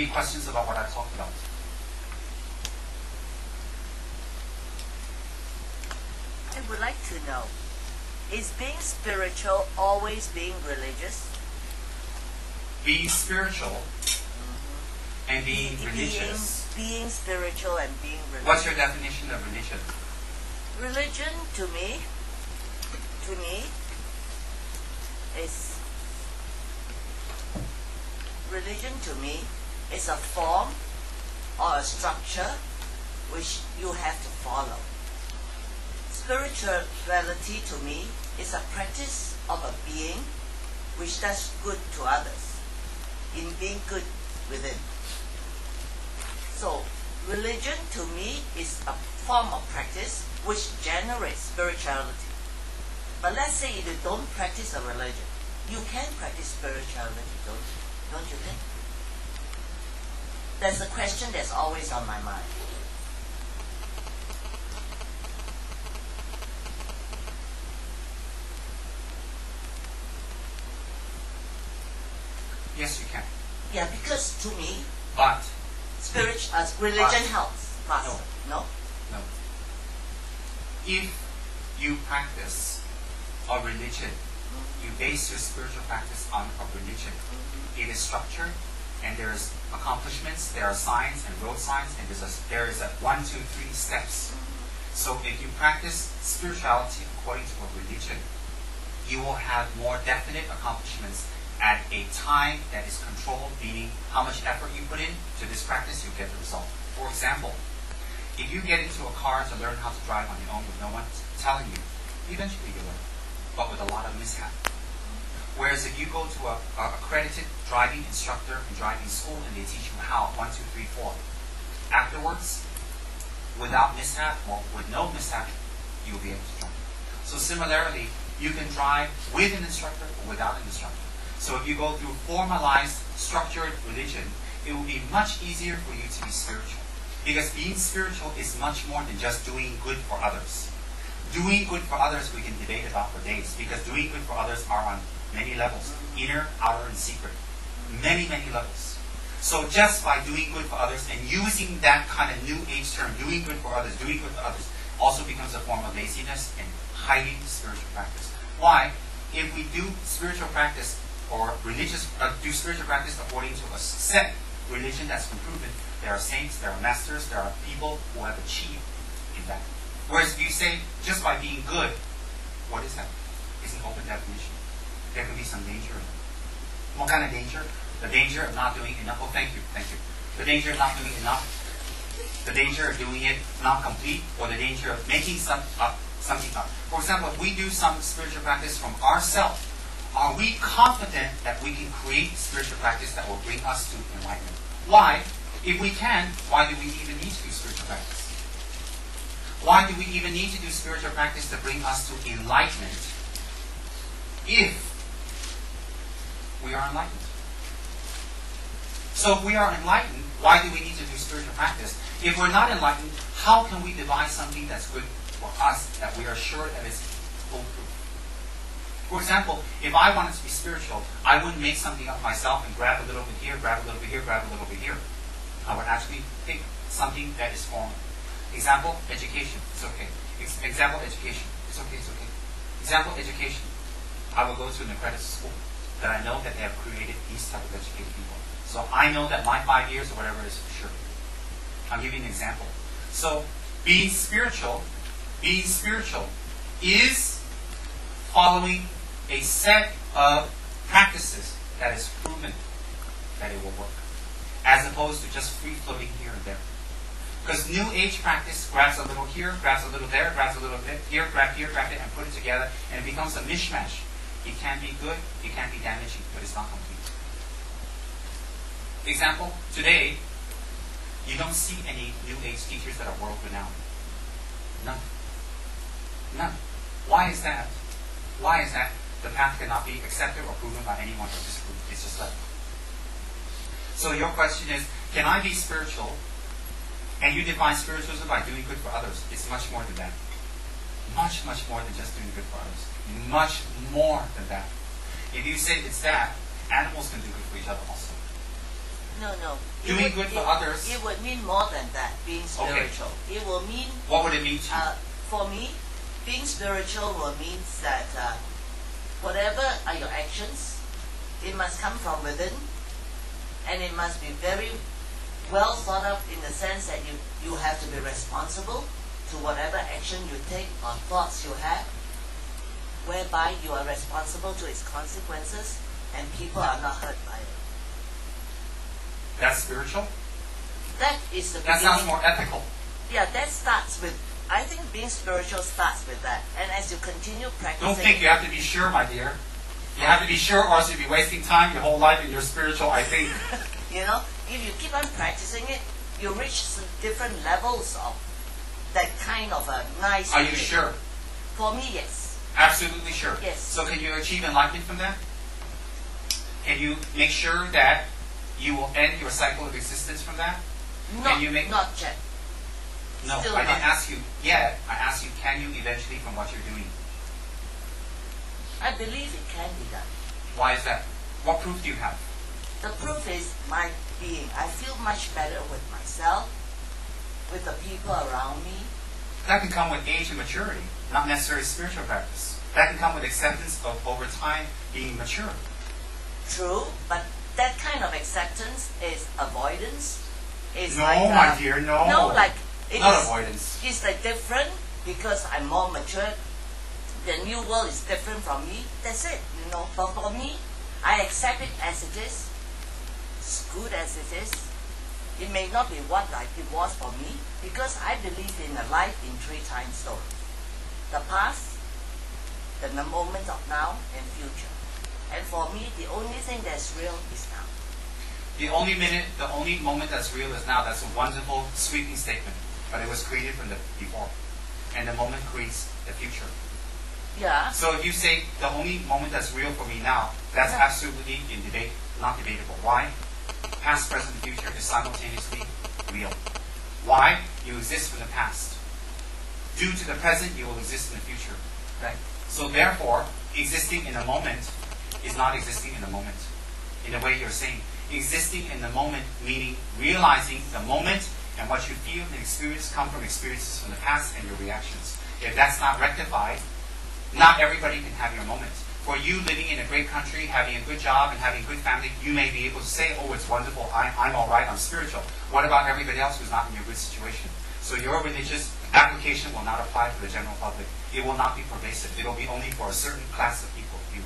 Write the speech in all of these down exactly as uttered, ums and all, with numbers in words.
Any questions about what I talked about? I would like to know, is being spiritual always being religious? Being spiritual Mm-hmm. and being Be- religious. Being, being spiritual and being religious. What's your definition of religion? Religion to me, to me, is religion to me is a form or a structure which you have to follow. Spirituality to me is a practice of a being which does good to others in being good within. So religion to me is a form of practice which generates spirituality. But let's say if you don't practice a religion, you can practice spirituality, don't you? Don't you think? That's a question that's always on my mind. Yes, you can. Yeah, because to me, But, spirit, uh, religion But- helps. Faster. No. no. If you practice a religion, you base your spiritual practice on a religion. It is structured, and there's accomplishments, there are signs and road signs, and there's a, there is a one, two, three steps. So if you practice spirituality according to a religion, you will have more definite accomplishments at a time that is controlled, meaning how much effort you put in to this practice, you get the result. For example, if you get into a car to learn how to drive on your own with no one telling you, eventually you learn, but with a lot of mishap. Whereas if you go to a, a accredited driving instructor in driving school and they teach you how, one, two, three, four, afterwards, without mishap or with no mishap, you'll be able to drive. So similarly, you can drive with an instructor or without an instructor. So if you go through formalized, structured religion, it will be much easier for you to be spiritual. Because being spiritual is much more than just doing good for others. Doing good for others we can debate about for days, because doing good for others are on many levels, inner, outer, and secret. Many, many levels. So just by doing good for others and using that kind of new age term, doing good for others, doing good for others, also becomes a form of laziness and highly spiritual practice. Why? If we do spiritual practice or religious, uh, do spiritual practice according to a set religion that's been proven, there are saints, there are masters, there are people who have achieved in that. Whereas if you say just by being good, what is that? It's an open definition. There could be some danger in it. What kind of danger? The danger of not doing enough. Oh, thank you, thank you. The danger of not doing enough. The danger of doing it not complete, or the danger of making some up, something up. For example, if we do some spiritual practice from ourselves, are we confident that we can create spiritual practice that will bring us to enlightenment? Why? If we can, why do we even need to do spiritual practice? Why do we even need to do spiritual practice to bring us to enlightenment if we are enlightened? So if we are enlightened, why do we need to do spiritual practice? If we're not enlightened, how can we devise something that's good for us, that we are sure that is foolproof? For example, if I wanted to be spiritual, I wouldn't make something up myself and grab a little bit here, grab a little bit here, grab a little bit here. I would actually pick something that is formal. Example, education. It's okay. Ex- example, education. It's okay, it's okay. Example, education. I will go to an accredited school that I know that they have created these type of educated people. So I know that my five years or whatever is for sure. I'll give you an example. So being spiritual, being spiritual is following a set of practices that is proven that it will work, as opposed to just free-floating here and there. Because New Age practice grabs a little here, grabs a little there, grabs a little bit here, grab here, grab it, and put it together, and it becomes a mishmash. It can be good, it can be damaging, but it's not complete. Example, today, you don't see any New Age teachers that are world-renowned. None. None. Why is that? Why is that? The path cannot be accepted or proven by anyone or disproved. It's just that. So your question is, can I be spiritual? And you define spiritualism by doing good for others. It's much more than that. Much, much more than just doing good for others. Much more than that. If you say it's that, animals can do good for each other also. no, no. It Doing would- good for it- others. It would mean more than that, being Okay. spiritual. It will mean, What would it mean to you? uh, for me, being spiritual will mean that uh, whatever are your actions, it must come from within, and it must be very well thought of in the sense that you, you have to be responsible to whatever action you take or thoughts you have, whereby you are responsible to its consequences and people are not hurt by it. That's spiritual? That is the That beginning. sounds more ethical. Yeah, that starts with, I think being spiritual starts with that. And as you continue practicing, Don't think you have to be sure, my dear. You have to be sure or else you'll be wasting time your whole life in your spiritual, I think. you know, if you keep on practicing it, you reach some different levels of that kind of a nice Are you feeling. sure? For me, yes. Absolutely sure. Yes. So can you achieve enlightenment from that? Can you make sure that you will end your cycle of existence from that? Not, you make- not yet. No, Still I didn't not. ask you yet. I asked you, can you eventually from what you're doing? I believe it can be done. Why is that? What proof do you have? The proof is my being. I feel much better with myself, with the people around me. That can come with age and maturity, not necessarily spiritual practice. That can come with acceptance of over time being mature. True, but that kind of acceptance is avoidance. Is No, like, my uh, dear, no. No, like it Not is- avoidance. It's like different because I'm more mature. The new world is different from me. That's it. You know, but for me, I accept it as it is. As good as it is. It may not be what like it was for me because I believe in a life in three time story: the past, the n- moment of now, and future. And for me, the only thing that's real is now. The only minute, the only moment that's real is now. That's a wonderful, sweeping statement. But it was created from the before. And the moment creates the future. Yeah. So if you say the only moment that's real for me now, that's Yeah. absolutely in debate, not debatable. Why? Past, present, and future is simultaneously real. Why? You exist from the past. Due to the present, you will exist in the future. Right? So therefore, existing in a moment is not existing in the moment. In the way you're saying. Existing in the moment, meaning realizing the moment and what you feel and experience come from experiences from the past and your reactions. If that's not rectified, not everybody can have your moment. For you living in a great country, having a good job and having a good family, you may be able to say, oh, it's wonderful, I, I'm all right, I'm spiritual. What about everybody else who's not in your good situation? So your religious application will not apply for the general public. It will not be pervasive. It will be only for a certain class of people. You.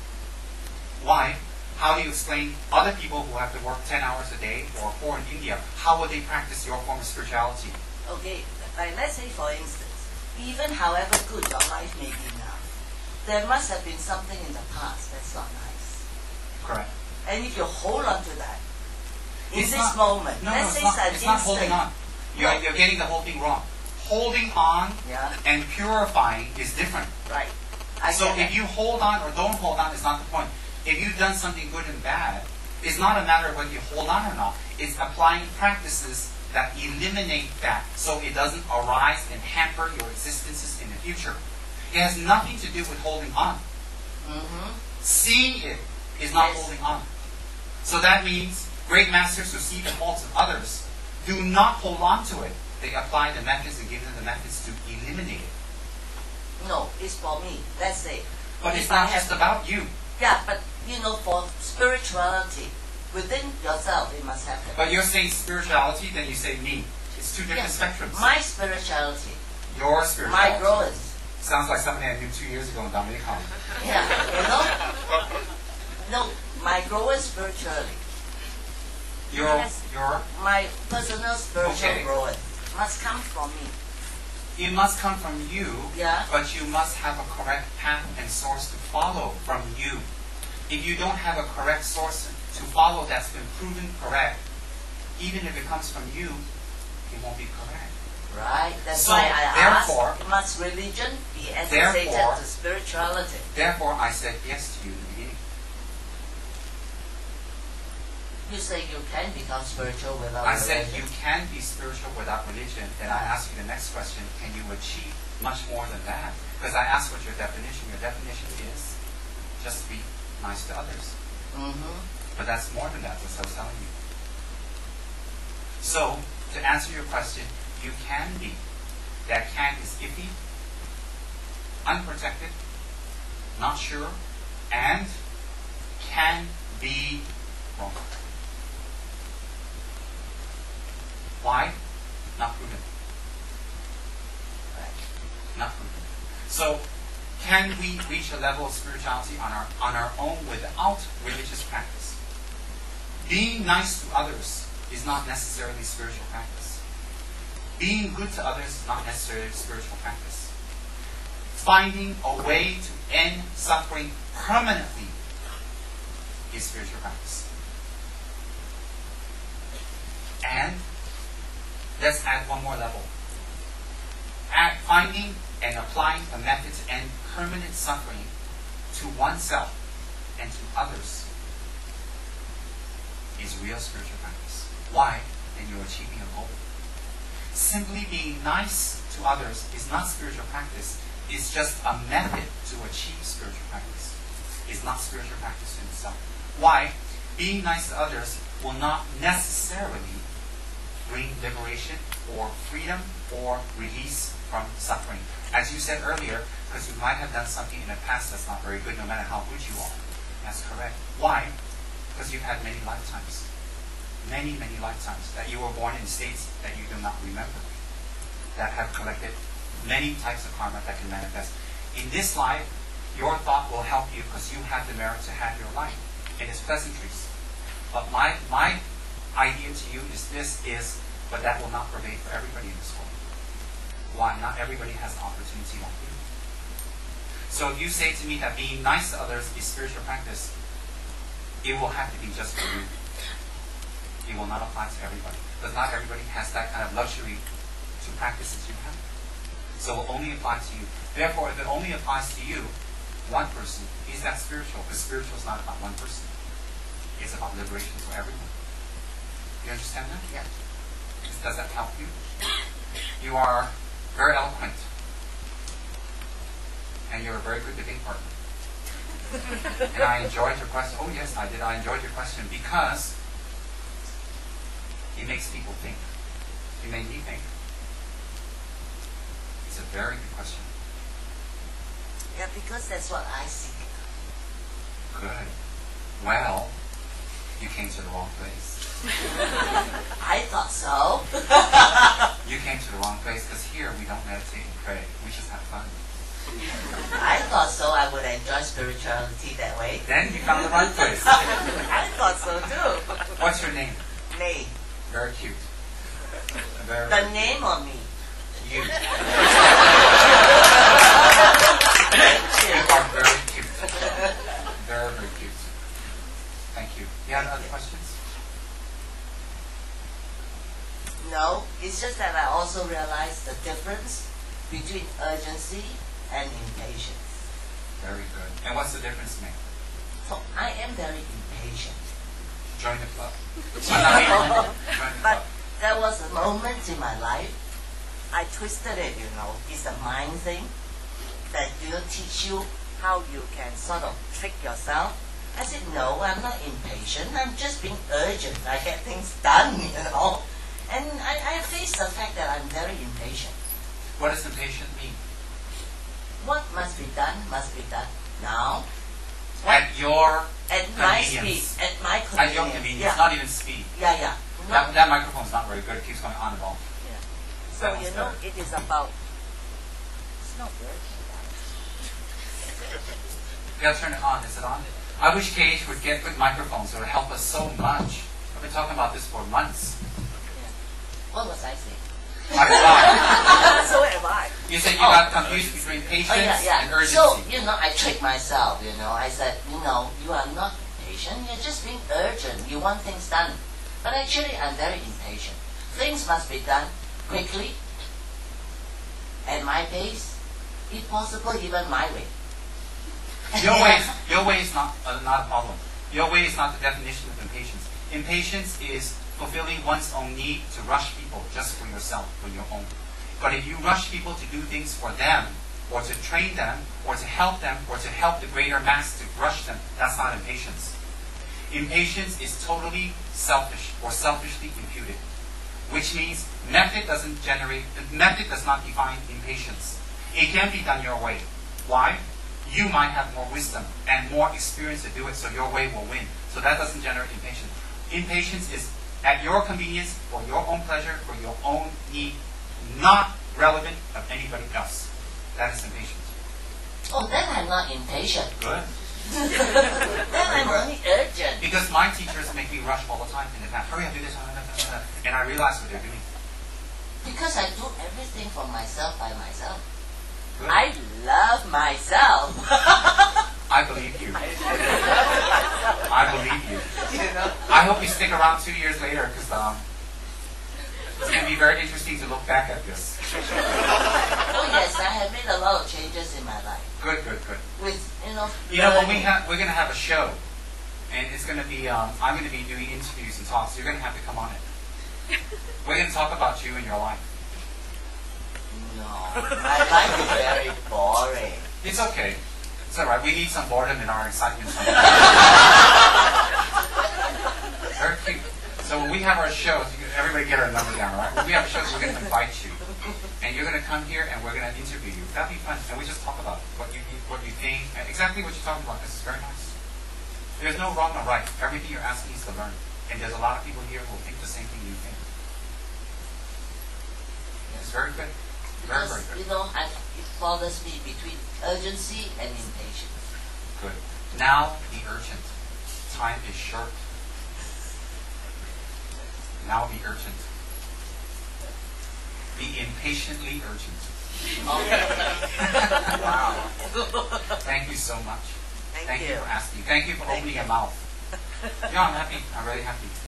Why? How do you explain other people who have to work ten hours a day or four in India? How will they practice your form of spirituality? Okay, like let's say for instance, even however good your life may be now, there must have been something in the past that's not nice. Correct. And if you hold on to that, in It's this not- moment, No, no, let's it's say not, it's an it's not holding instant. on. You're, No. you're getting the whole thing wrong. Holding on Yeah, and purifying is different. right. I So get if that. you hold on or don't hold on is not the point. If you've done something good and bad, it's not a matter of whether you hold on or not. It's applying practices that eliminate that so it doesn't arise and hamper your existences in the future. It has nothing to do with holding on. Mm-hmm. Seeing it is not Yes. holding on. So that means great masters who see the faults of others do not hold on to it. They apply the methods and give them the methods to eliminate it. No, it's for me. Let's say. But if it's I not just have- about you. Yeah, but you know, for spirituality, within yourself, it must happen. But you're saying spirituality, then you say me. It's two different Yes. spectrums. My spirituality, Your my spirituality. growth. Sounds like something I knew two years ago in Dominican. Yeah, you know? No, my growth spiritually. Your, Yes. your, My personal spiritual Okay. growth must come from me. it must come from you, Yeah. but you must have a correct path and source to follow from you. If you don't have a correct source to follow that's been proven correct, even if it comes from you, it won't be correct. Right? That's So, why I therefore- ask, must religion be associated Therefore- to spirituality? Therefore, I said yes to you in the beginning. You say you can become spiritual without I said religion. you can be spiritual without religion, and I asked you the next question, can you achieve much more than that? Because I asked what your definition, your definition is just be nice to others. Mm-hmm. But that's more than that, as I was telling you. So, to answer your question, you can be. That can is iffy, unprotected, not sure, and can be wrong. Why? Not proven. Not proven. So, can we reach a level of spirituality on our on our own without religious practice? Being nice to others is not necessarily spiritual practice. Being good to others is not necessarily spiritual practice. Finding a way to end suffering permanently is spiritual practice. And let's add one more level. At finding and applying a method to end permanent suffering to oneself and to others is real spiritual practice. Why? And you're achieving a goal. Simply being nice to others is not spiritual practice. It's just a method to achieve spiritual practice. It's not spiritual practice in itself. Why? Being nice to others will not necessarily bring liberation or freedom or release from suffering. As you said earlier, because you might have done something in the past that's not very good, no matter how good you are. That's correct. Why? Because you've had many lifetimes. Many, many lifetimes that you were born in states that you do not remember, that have collected many types of karma that can manifest. In this life, your thought will help you because you have the merit to have your life. It is pleasantries. But my, my idea to you is this is, but that will not pervade for everybody in this world. Why? Not everybody has an opportunity like you. So if you say to me that being nice to others is spiritual practice, it will have to be just for you. It will not apply to everybody. Because not everybody has that kind of luxury to practice as you have. So it will only apply to you. Therefore, if it only applies to you, one person, is that spiritual? Because spiritual is not about one person. It's about liberation for everyone. You understand that? Yeah. Does that help you? You are very eloquent. And you're a very good debate partner. And I enjoyed your question. Oh yes, I did. I enjoyed your question because it makes people think. It made me think. It's a very good question. Yeah, because that's what I seek. Good. Well, you came to the wrong place. I thought so. You came to the wrong place because here we don't meditate and pray. We just have fun. I thought so. I would enjoy spirituality that way. Then you found the right place. I thought so too. What's your name? Name. Very cute. Very, The name on me. You. Thank you. You are very cute. Very, very cute. Thank you. You have other questions? No, it's just that I also realized the difference between urgency and impatience. Very good. And what's the difference, ma'am? So I am very impatient. Join the club. Join the But club. there was a moment in my life, I twisted it, you know. It's a mind thing that will teach you how you can sort of trick yourself. I said, no, I'm not impatient. I'm just being urgent. I get things done, you know. And I, I face the fact that I'm very impatient. What does impatient mean? What must be done must be done now. At your At my speed. convenience. At my At convenience. your convenience, Yeah, not even speed. yeah, yeah. That, Not, that microphone's not very good. It keeps going on and off. yeah. So, That was you know, better. it is about... It's not working. You gotta turn it on. Is it on? I wish K H would get good microphones. It would help us so much. I've been talking about this for months. What was I saying? I forgot. So am I. You said you Oh. got confused between patience Oh, yeah, yeah. and urgency. So, you know, I tricked myself, you know. I said, you know, you are not impatient. You're just being urgent. You want things done. But actually, I'm very impatient. Things must be done quickly, at my pace, if possible, even my way. Your way, is, your way is not uh, not a problem. Your way is not the definition of impatience. Impatience is fulfilling one's own need to rush people just for yourself, for your own. But if you rush people to do things for them, or to train them, or to help them, or to help the greater mass to rush them, that's not impatience. Impatience is totally selfish or selfishly imputed. which means method doesn't generate, method does not define impatience. It can be done your way. Why? You might have more wisdom and more experience to do it, so your way will win. So that doesn't generate impatience. Impatience is at your convenience, for your own pleasure, for your own need, not relevant of anybody else. That is impatience. Oh, then I'm not impatient. Good. Then I'm only urgent. Because my teachers make me rush all the time in the past. Hurry up, do this, and I realize what they're doing. Because I do everything for myself by myself. Good. I love myself. I believe you. I believe you. You know? I hope you stick around two years later, because um, it's going to be very interesting to look back at this. Oh yes, I have made a lot of changes in my life. Good, good, good. With you know. You know, when we learning. have, we're going to have a show, and it's going to be, um, I'm going to be doing interviews and talks. You're going to have to come on it. We're going to talk about you and your life. No, my life is very boring. It's okay. It's all right. We need some boredom in our excitement. Very cute. So when we have our shows, you can, everybody get our number down, all right? When we have shows, we're going to invite you, and you're going to come here, and we're going to interview you. That'll be fun, and we just talk about what you what you think, and exactly what you're talking about. This is very nice. There's no wrong or right. Everything you're asking is to learn, and there's a lot of people here who think the same thing you think. It's very good. Very, very Because, good. you know, I, it bothers me between urgency and impatience. Good. Now be urgent. Time is short. Now be urgent. Be impatiently urgent. Okay. Wow. Thank you so much. Thank Thank you you. for asking. Thank you for Thank opening you. your mouth. Yeah, I'm happy. I'm really happy.